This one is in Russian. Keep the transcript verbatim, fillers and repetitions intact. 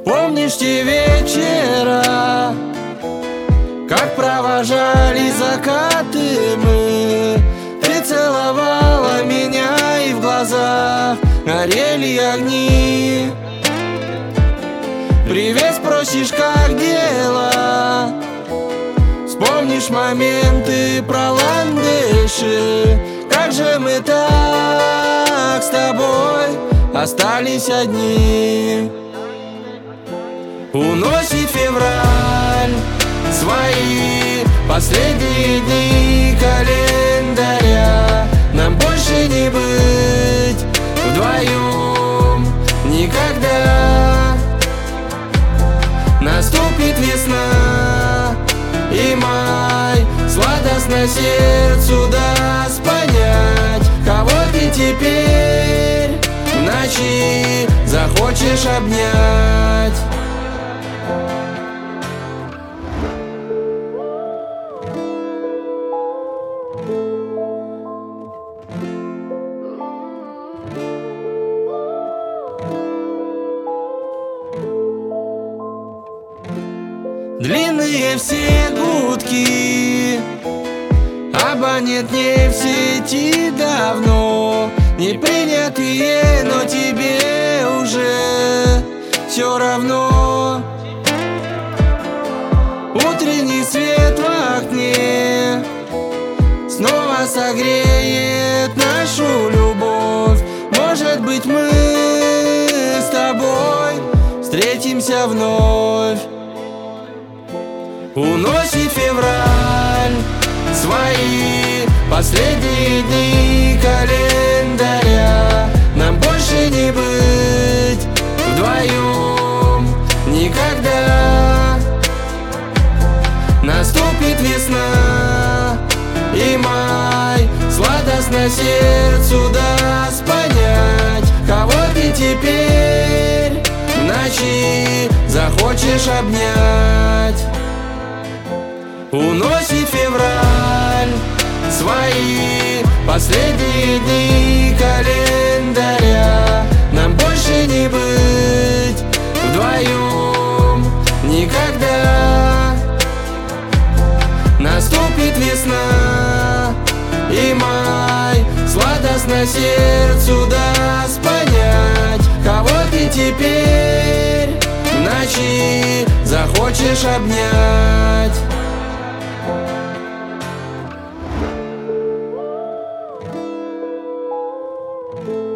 Помнишь те вечера, как провожали закаты мы? Ты целовала меня, и в глазах горели огни. Привет, спросишь, как дела? Вспомнишь моменты про ландыши. Как же мы так с тобой остались одни? Уносит февраль свои последние дни календаря. Нам больше не быть вдвоем никогда. Наступит весна и май, сладостно сердцу даст понять, кого ты теперь в ночи захочешь обнять. Длинные все гудки, абонент не в сети давно. Не принятые, но тебе уже все равно. Утренний свет в окне снова согреет нашу любовь. Может быть, мы с тобой встретимся вновь. Уносит февраль свои последние дни календаря. Нам больше не быть вдвоем никогда. Наступит весна и май, сладостно сердцу даст понять, кого ты теперь в ночи захочешь обнять. Уносит февраль свои последние дни календаря. Нам больше не быть вдвоем никогда. Наступит весна и май, сладостно сердцу даст понять, кого ты теперь в ночи захочешь обнять. Thank you.